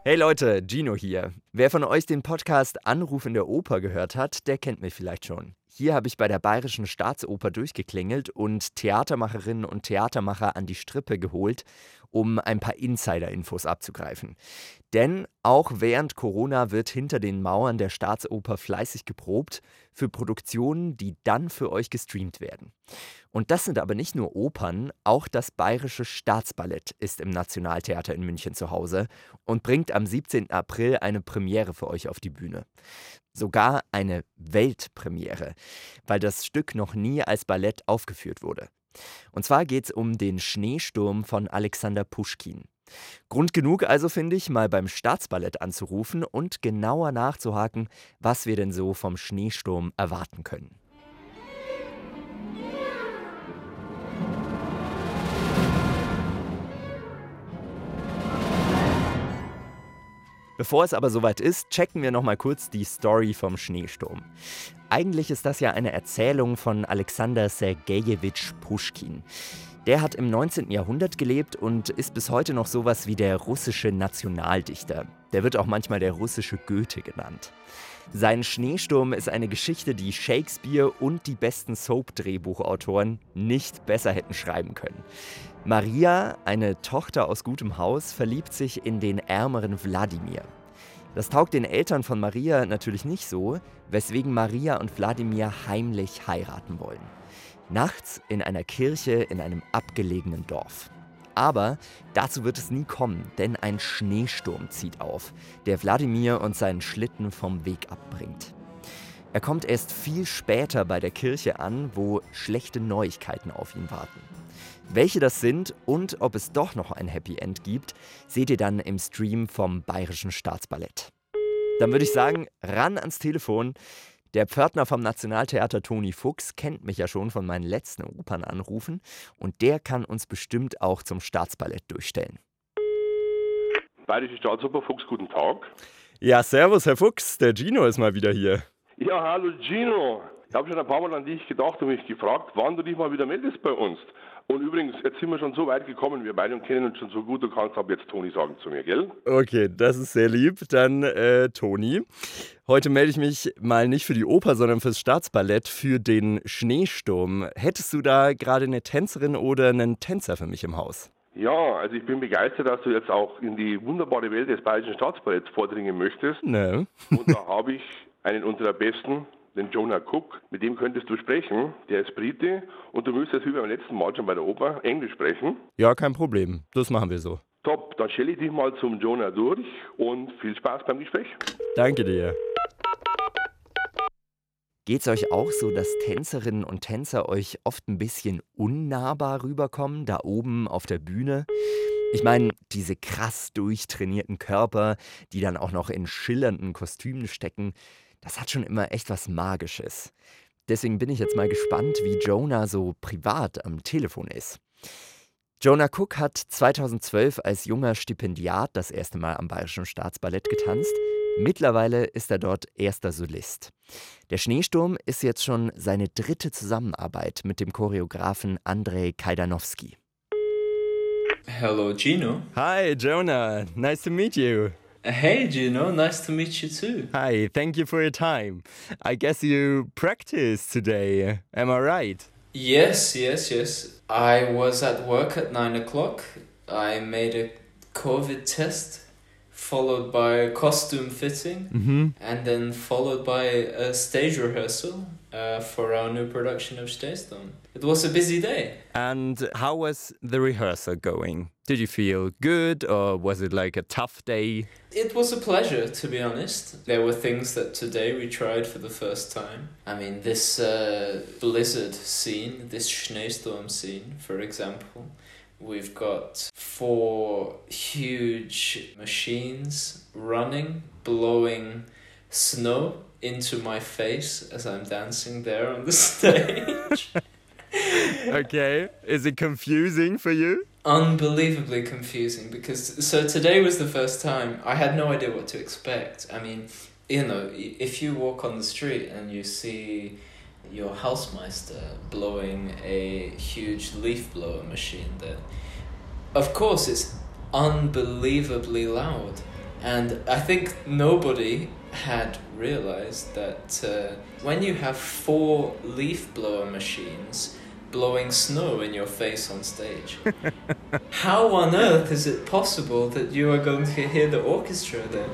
Hey Leute, Gino hier. Wer von euch den Podcast Anruf in der Oper gehört hat, der kennt mich vielleicht schon. Hier habe ich bei der Bayerischen Staatsoper durchgeklingelt und Theatermacherinnen und Theatermacher an die Strippe geholt, um ein paar Insider-Infos abzugreifen. Denn auch während Corona wird hinter den Mauern der Staatsoper fleißig geprobt für Produktionen, die dann für euch gestreamt werden. Und das sind aber nicht nur Opern, auch das Bayerische Staatsballett ist im Nationaltheater in München zu Hause und bringt am 17. April eine Premiere für euch auf die Bühne. Sogar eine Weltpremiere, weil das Stück noch nie als Ballett aufgeführt wurde. Und zwar geht es um den Schneesturm von Alexander Puschkin. Grund genug also, finde ich, mal beim Staatsballett anzurufen und genauer nachzuhaken, was wir denn so vom Schneesturm erwarten können. Bevor es aber soweit ist, checken wir nochmal kurz die Story vom Schneesturm. Eigentlich ist das ja eine Erzählung von Alexander Sergejewitsch Puschkin. Der hat im 19. Jahrhundert gelebt und ist bis heute noch sowas wie der russische Nationaldichter. Der wird auch manchmal der russische Goethe genannt. Sein Schneesturm ist eine Geschichte, die Shakespeare und die besten Soap-Drehbuchautoren nicht besser hätten schreiben können. Maria, eine Tochter aus gutem Haus, verliebt sich in den ärmeren Wladimir. Das taugt den Eltern von Maria natürlich nicht so, weswegen Maria und Wladimir heimlich heiraten wollen. Nachts in einer Kirche in einem abgelegenen Dorf. Aber dazu wird es nie kommen, denn ein Schneesturm zieht auf, der Wladimir und seinen Schlitten vom Weg abbringt. Er kommt erst viel später bei der Kirche an, wo schlechte Neuigkeiten auf ihn warten. Welche das sind und ob es doch noch ein Happy End gibt, seht ihr dann im Stream vom Bayerischen Staatsballett. Dann würde ich sagen, ran ans Telefon. Der Pförtner vom Nationaltheater Toni Fuchs kennt mich ja schon von meinen letzten Opernanrufen und der kann uns bestimmt auch zum Staatsballett durchstellen. Bayerische Staatsoper, Fuchs, guten Tag. Ja, servus Herr Fuchs, der Gino ist mal wieder hier. Ja, hallo Gino. Ich habe schon ein paar Mal an dich gedacht und mich gefragt, wann du dich mal wieder meldest bei uns. Und übrigens, jetzt sind wir schon so weit gekommen, wir beide kennen uns schon so gut, du kannst ab jetzt Toni sagen zu mir, gell? Okay, das ist sehr lieb. Dann Toni. Heute melde ich mich mal nicht für die Oper, sondern fürs Staatsballett, für den Schneesturm. Hättest du da gerade eine Tänzerin oder einen Tänzer für mich im Haus? Ja, also ich bin begeistert, dass du jetzt auch in die wunderbare Welt des Bayerischen Staatsballetts vordringen möchtest. Ne. Und da habe ich einen unserer Besten, den Jonah Cook, mit dem könntest du sprechen. Der ist Brite und du müsstest wie beim letzten Mal schon bei der Oper Englisch sprechen. Ja, kein Problem. Das machen wir so. Top, dann stelle ich dich mal zum Jonah durch und viel Spaß beim Gespräch. Danke dir. Geht's euch auch so, dass Tänzerinnen und Tänzer euch oft ein bisschen unnahbar rüberkommen, da oben auf der Bühne? Ich meine, diese krass durchtrainierten Körper, die dann auch noch in schillernden Kostümen stecken, das hat schon immer echt was Magisches. Deswegen bin ich jetzt mal gespannt, wie Jonah so privat am Telefon ist. Jonah Cook hat 2012 als junger Stipendiat das erste Mal am Bayerischen Staatsballett getanzt. Mittlerweile ist er dort erster Solist. Der Schneesturm ist jetzt schon seine dritte Zusammenarbeit mit dem Choreografen Andrzej Kajdanowski. Hello, Gino. Hi, Jonah. Nice to meet you. Hey, Gino. Nice to meet you too. Hi, thank you for your time. I guess you practiced today. Am I right? Yes. I was at work at 9 o'clock. I made a COVID test, followed by costume fitting, and then followed by a stage rehearsal for our new production of Schneesturm. It was a busy day. And how was the rehearsal going? Did you feel good or was it like a tough day? It was a pleasure, to be honest. There were things that today we tried for the first time. I mean, this blizzard scene, this Schneesturm scene, for example. We've got 4 huge machines running, blowing snow into my face as I'm dancing there on the stage. Okay, is it confusing for you? Unbelievably confusing because so today was the first time I had no idea what to expect. I mean, you know, if you walk on the street and you see your Hausmeister blowing a huge leaf blower machine, then of course it's unbelievably loud And I think nobody had realized that when you have 4 leaf blower machines blowing snow in your face on stage, how on earth is it possible that you are going to hear the orchestra there?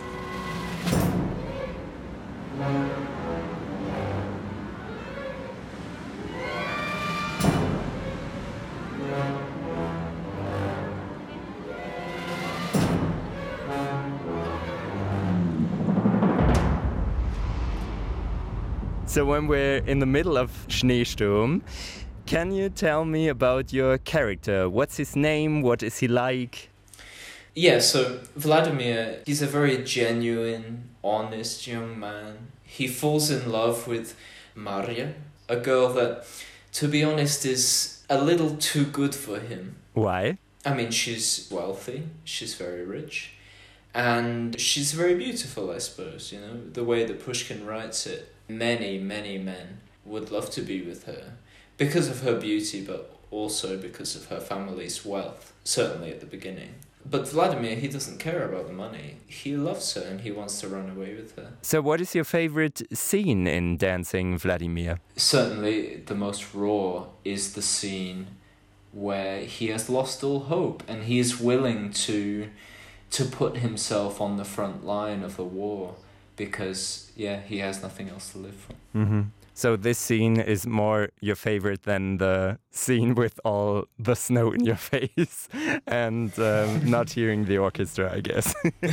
So when we're in the middle of Schneesturm, can you tell me about your character? What's his name? What is he like? Yeah, so Vladimir, he's a very genuine, honest young man. He falls in love with Maria, a girl that, to be honest, is a little too good for him. Why? I mean, she's wealthy, she's very rich, and she's very beautiful, I suppose, you know, the way that Pushkin writes it. Many, many men would love to be with her because of her beauty, but also because of her family's wealth, certainly at the beginning. But Vladimir, he doesn't care about the money. He loves her and he wants to run away with her. So what is your favorite scene in Dancing Vladimir? Certainly the most raw is the scene where he has lost all hope and he is willing to put himself on the front line of the war. Because, yeah, he has nothing else to live for. Mm-hmm. So this scene is more your favorite than the scene with all the snow in your face and not hearing the orchestra, I guess.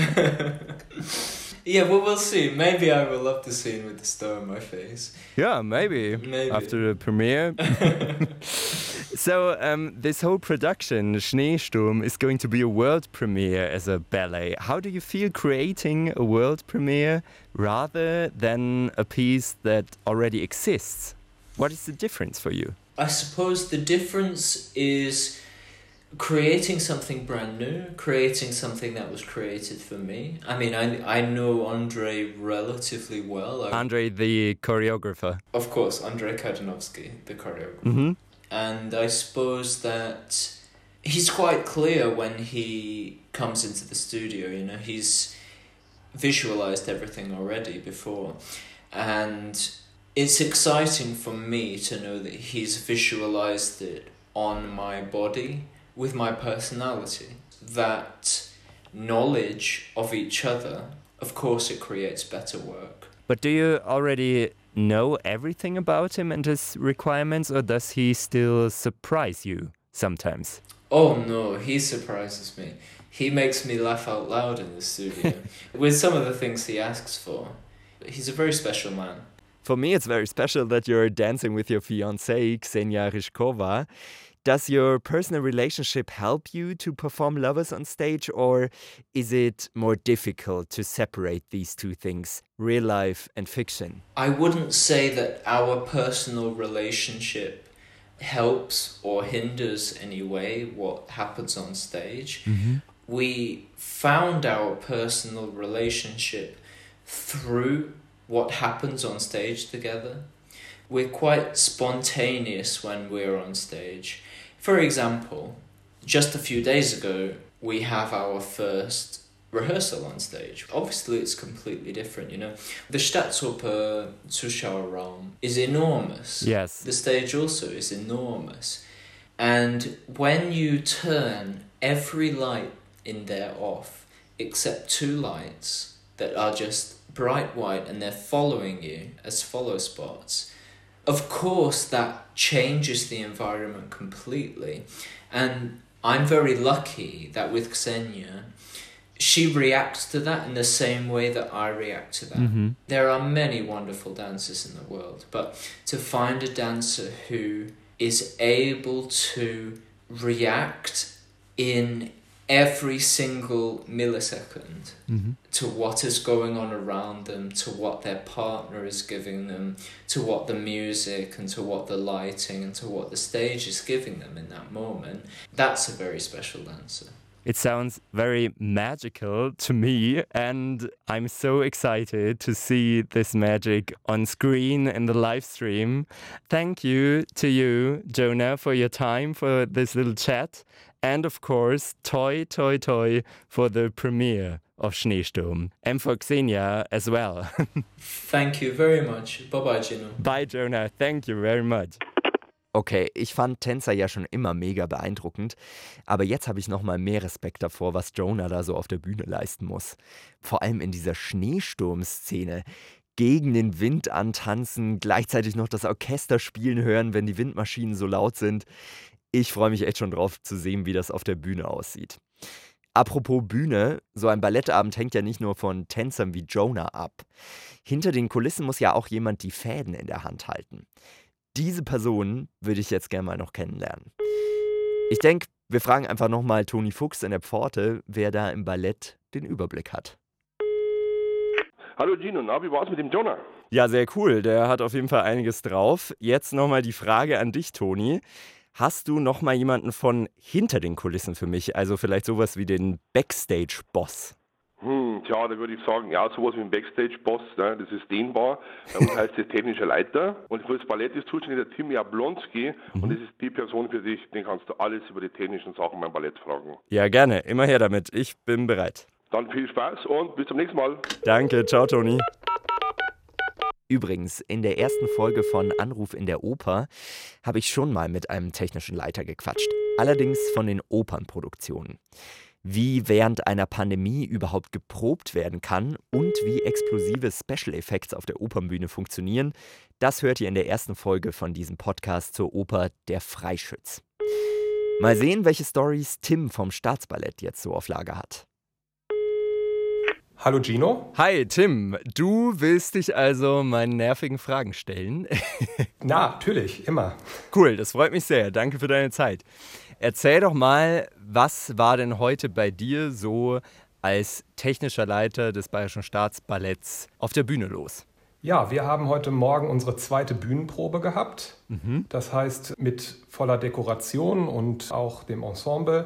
Yeah, well, we'll see. Maybe I will love the scene with the snow in my face. Yeah, maybe. After the premiere. So this whole production, Schneesturm, is going to be a world premiere as a ballet. How do you feel creating a world premiere rather than a piece that already exists? What is the difference for you? I suppose the difference is creating something brand new, creating something that was created for me. I mean, I know Andrei relatively well. Andrei, the choreographer. Of course, Andrei Kardanovsky, the choreographer. Mm-hmm. And I suppose that he's quite clear when he comes into the studio, you know, he's visualized everything already before. And it's exciting for me to know that he's visualized it on my body with my personality. That knowledge of each other, of course it creates better work. But do you already know everything about him and his requirements, or does he still surprise you sometimes? Oh no, he surprises me. He makes me laugh out loud in the studio with some of the things he asks for. He's a very special man. For me, it's very special that you're dancing with your fiancée, Ksenia Ryzhkova. Does your personal relationship help you to perform Lovers on stage, or is it more difficult to separate these two things, real life and fiction? I wouldn't say that our personal relationship helps or hinders any way what happens on stage. Mm-hmm. We found our personal relationship through what happens on stage together. We're quite spontaneous when we're on stage. For example, just a few days ago, we have our first rehearsal on stage. Obviously, it's completely different, you know. The Staatsoper Zuschauerraum is enormous. Yes. The stage also is enormous. And when you turn every light in there off, except 2 lights that are just bright white and they're following you as follow spots, of course that changes the environment completely. And I'm very lucky that with Ksenia, she reacts to that in the same way that I react to that. Mm-hmm. There are many wonderful dancers in the world, but to find a dancer who is able to react in every single millisecond Mm-hmm. to what is going on around them, to what their partner is giving them, to what the music and to what the lighting and to what the stage is giving them in that moment, that's a very special dancer. It sounds very magical to me, and I'm so excited to see this magic on screen in the live stream. Thank you to you, Jonah, for your time, for this little chat. And of course, toi, toi, toi for the premiere of Schneesturm. And for Xenia as well. Thank you very much. Bye-bye, Gino. Bye, Jonah. Thank you very much. Okay, ich fand Tänzer ja schon immer mega beeindruckend, aber jetzt habe ich noch mal mehr Respekt davor, was Jonah da so auf der Bühne leisten muss. Vor allem in dieser Schneesturm-Szene. Gegen den Wind antanzen, gleichzeitig noch das Orchester spielen hören, wenn die Windmaschinen so laut sind. Ich freue mich echt schon drauf zu sehen, wie das auf der Bühne aussieht. Apropos Bühne, so ein Ballettabend hängt ja nicht nur von Tänzern wie Jonah ab. Hinter den Kulissen muss ja auch jemand die Fäden in der Hand halten. Diese Person würde ich jetzt gerne mal noch kennenlernen. Ich denke, wir fragen einfach nochmal Toni Fuchs in der Pforte, wer da im Ballett den Überblick hat. Hallo Gino, na, wie war's mit dem Jonah? Ja, sehr cool. Der hat auf jeden Fall einiges drauf. Jetzt nochmal die Frage an dich, Toni. Hast du nochmal jemanden von hinter den Kulissen für mich? Also vielleicht sowas wie den Backstage-Boss? Tja, da würde ich sagen, ja, sowas wie ein Backstage-Boss, ne, das ist dehnbar. Bei uns heißt das technischer Leiter. Und für das Ballett ist zuständig der Tim Jablonski. Und das ist die Person für dich, den kannst du alles über die technischen Sachen beim Ballett fragen. Ja, gerne. Immer her damit. Ich bin bereit. Dann viel Spaß und bis zum nächsten Mal. Danke. Ciao, Toni. Übrigens, in der ersten Folge von Anruf in der Oper habe ich schon mal mit einem technischen Leiter gequatscht. Allerdings von den Opernproduktionen. Wie während einer Pandemie überhaupt geprobt werden kann und wie explosive Special Effects auf der Opernbühne funktionieren, das hört ihr in der ersten Folge von diesem Podcast zur Oper Der Freischütz. Mal sehen, welche Storys Tim vom Staatsballett jetzt so auf Lager hat. Hallo Gino. Hi Tim, du willst dich also meinen nervigen Fragen stellen? Na, natürlich, immer. Cool, das freut mich sehr. Danke für deine Zeit. Erzähl doch mal, was war denn heute bei dir so als technischer Leiter des Bayerischen Staatsballetts auf der Bühne los? Ja, wir haben heute Morgen unsere zweite Bühnenprobe gehabt. Das heißt mit voller Dekoration und auch dem Ensemble.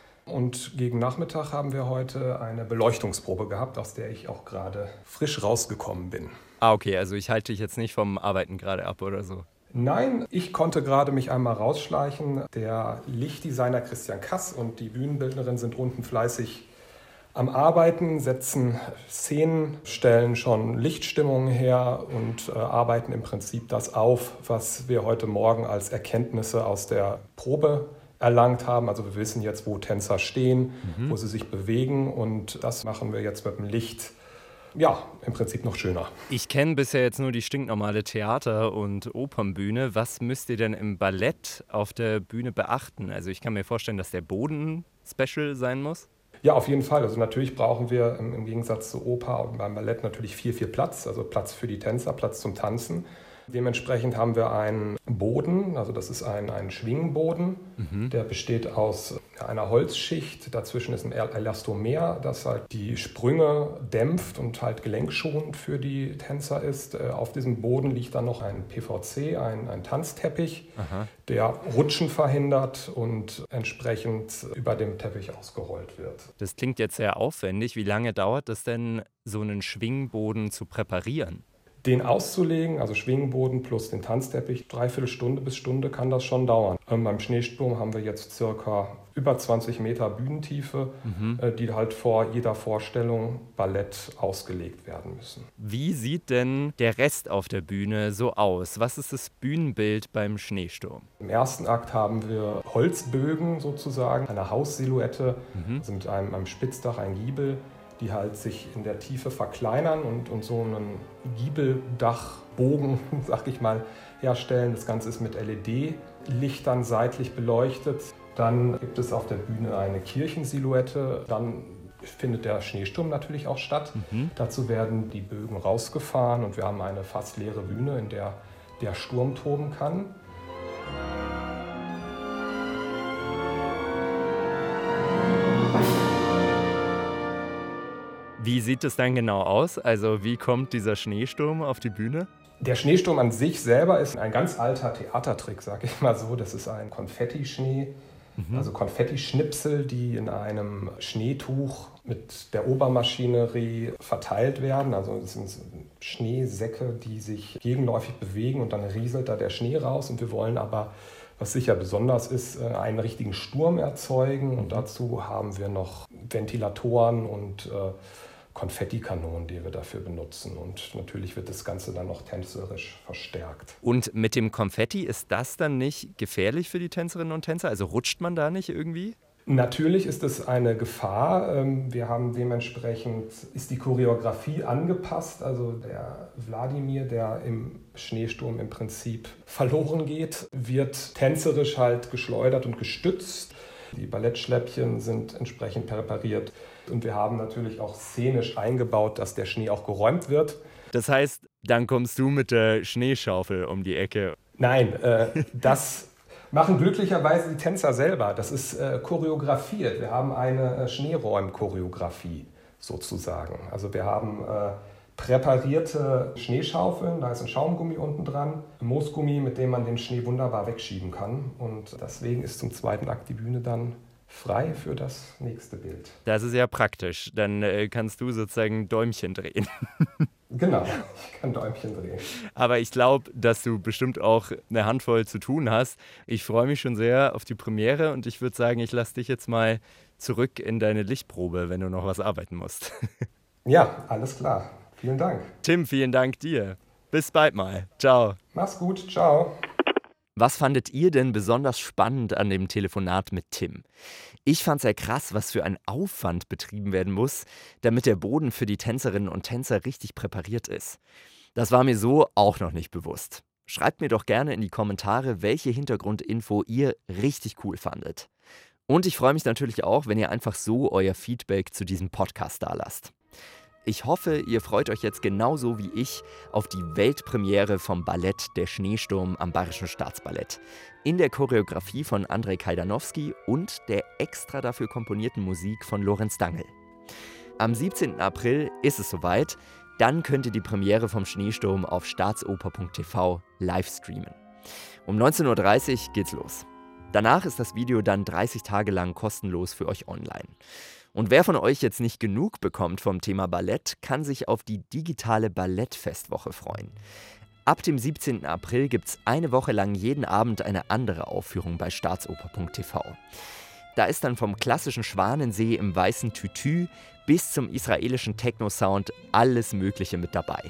Und gegen Nachmittag haben wir heute eine Beleuchtungsprobe gehabt, aus der ich auch gerade frisch rausgekommen bin. Ah, okay, also ich halte dich jetzt nicht vom Arbeiten gerade ab oder so. Nein, ich konnte gerade mich einmal rausschleichen. Der Lichtdesigner Christian Kass und die Bühnenbildnerin sind unten fleißig am Arbeiten, setzen Szenen, stellen schon Lichtstimmungen her und arbeiten im Prinzip das auf, was wir heute Morgen als Erkenntnisse aus der Probe erlangt haben. Also wir wissen jetzt, wo Tänzer stehen, wo sie sich bewegen und das machen wir jetzt mit dem Licht. Ja, im Prinzip noch schöner. Ich kenne bisher jetzt nur die stinknormale Theater- und Opernbühne. Was müsst ihr denn im Ballett auf der Bühne beachten? Also ich kann mir vorstellen, dass der Boden special sein muss. Ja, auf jeden Fall. Also natürlich brauchen wir im Gegensatz zur Oper und beim Ballett natürlich viel Platz. Also Platz für die Tänzer, Platz zum Tanzen. Dementsprechend haben wir einen Boden, also das ist ein Schwingboden, der besteht aus einer Holzschicht, dazwischen ist ein Elastomer, das halt die Sprünge dämpft und halt gelenkschonend für die Tänzer ist. Auf diesem Boden liegt dann noch ein PVC, ein Tanzteppich, der Rutschen verhindert und entsprechend über dem Teppich ausgerollt wird. Das klingt jetzt sehr aufwendig. Wie lange dauert es denn, so einen Schwingboden zu präparieren? Den auszulegen, also Schwingboden plus den Tanzteppich, 3/4 Stunde bis Stunde kann das schon dauern. Beim Schneesturm haben wir jetzt circa über 20 Meter Bühnentiefe, die halt vor jeder Vorstellung Ballett ausgelegt werden müssen. Wie sieht denn der Rest auf der Bühne so aus? Was ist das Bühnenbild beim Schneesturm? Im ersten Akt haben wir Holzbögen sozusagen, eine Haussilhouette, also mit einem Spitzdach, ein Giebel, die halt sich in der Tiefe verkleinern und so einen Giebeldachbogen, sag ich mal, herstellen. Das Ganze ist mit LED-Lichtern seitlich beleuchtet. Dann gibt es auf der Bühne eine Kirchensilhouette. Dann findet der Schneesturm natürlich auch statt. Dazu werden die Bögen rausgefahren und wir haben eine fast leere Bühne, in der der Sturm toben kann. Wie sieht es dann genau aus? Also wie kommt dieser Schneesturm auf die Bühne? Der Schneesturm an sich selber ist ein ganz alter Theatertrick, sag ich mal so. Das ist ein Konfettischnee, also Konfettischnipsel, die in einem Schneetuch mit der Obermaschinerie verteilt werden. Also das sind Schneesäcke, die sich gegenläufig bewegen und dann rieselt da der Schnee raus. Und wir wollen aber was sicher besonders ist, einen richtigen Sturm erzeugen. Und dazu haben wir noch Ventilatoren und Konfettikanonen, die wir dafür benutzen. Und natürlich wird das Ganze dann noch tänzerisch verstärkt. Und mit dem Konfetti, ist das dann nicht gefährlich für die Tänzerinnen und Tänzer? Also rutscht man da nicht irgendwie? Natürlich ist es eine Gefahr. Wir haben dementsprechend, ist die Choreografie angepasst. Also der Wladimir, der im Schneesturm im Prinzip verloren geht, wird tänzerisch halt geschleudert und gestützt. Die Ballettschläppchen sind entsprechend präpariert. Und wir haben natürlich auch szenisch eingebaut, dass der Schnee auch geräumt wird. Das heißt, dann kommst du mit der Schneeschaufel um die Ecke. Nein, das machen glücklicherweise die Tänzer selber. Das ist choreografiert. Wir haben eine Schneeräum-Choreografie sozusagen. Also wir haben präparierte Schneeschaufeln, da ist ein Schaumgummi unten dran, ein Moosgummi, mit dem man den Schnee wunderbar wegschieben kann. Und deswegen ist zum zweiten Akt die Bühne dann frei für das nächste Bild. Das ist ja praktisch. Dann kannst du sozusagen Däumchen drehen. Genau, ich kann Däumchen drehen. Aber ich glaube, dass du bestimmt auch eine Handvoll zu tun hast. Ich freue mich schon sehr auf die Premiere und ich würde sagen, ich lasse dich jetzt mal zurück in deine Lichtprobe, wenn du noch was arbeiten musst. Ja, alles klar. Vielen Dank. Tim, vielen Dank dir. Bis bald mal. Ciao. Mach's gut. Ciao. Was fandet ihr denn besonders spannend an dem Telefonat mit Tim? Ich fand es sehr krass, was für ein Aufwand betrieben werden muss, damit der Boden für die Tänzerinnen und Tänzer richtig präpariert ist. Das war mir so auch noch nicht bewusst. Schreibt mir doch gerne in die Kommentare, welche Hintergrundinfo ihr richtig cool fandet. Und ich freue mich natürlich auch, wenn ihr einfach so euer Feedback zu diesem Podcast dalasst. Ich hoffe, ihr freut euch jetzt genauso wie ich auf die Weltpremiere vom Ballett Der Schneesturm am Bayerischen Staatsballett. In der Choreografie von Andrzej Kajdanowski und der extra dafür komponierten Musik von Lorenz Dangl. Am 17. April ist es soweit, dann könnt ihr die Premiere vom Schneesturm auf staatsoper.tv live streamen. Um 19:30 Uhr geht's los. Danach ist das Video dann 30 Tage lang kostenlos für euch online. Und wer von euch jetzt nicht genug bekommt vom Thema Ballett, kann sich auf die digitale Ballettfestwoche freuen. Ab dem 17. April gibt es eine Woche lang jeden Abend eine andere Aufführung bei staatsoper.tv. Da ist dann vom klassischen Schwanensee im weißen Tütü bis zum israelischen Techno-Sound alles Mögliche mit dabei.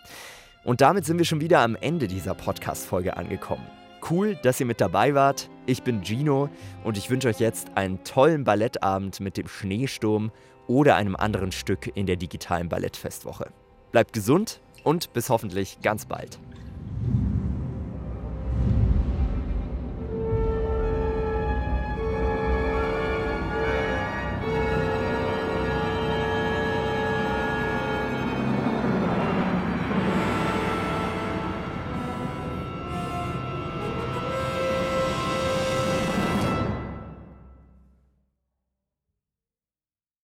Und damit sind wir schon wieder am Ende dieser Podcast-Folge angekommen. Cool, dass ihr mit dabei wart. Ich bin Gino und ich wünsche euch jetzt einen tollen Ballettabend mit dem Schneesturm oder einem anderen Stück in der digitalen Ballettfestwoche. Bleibt gesund und bis hoffentlich ganz bald.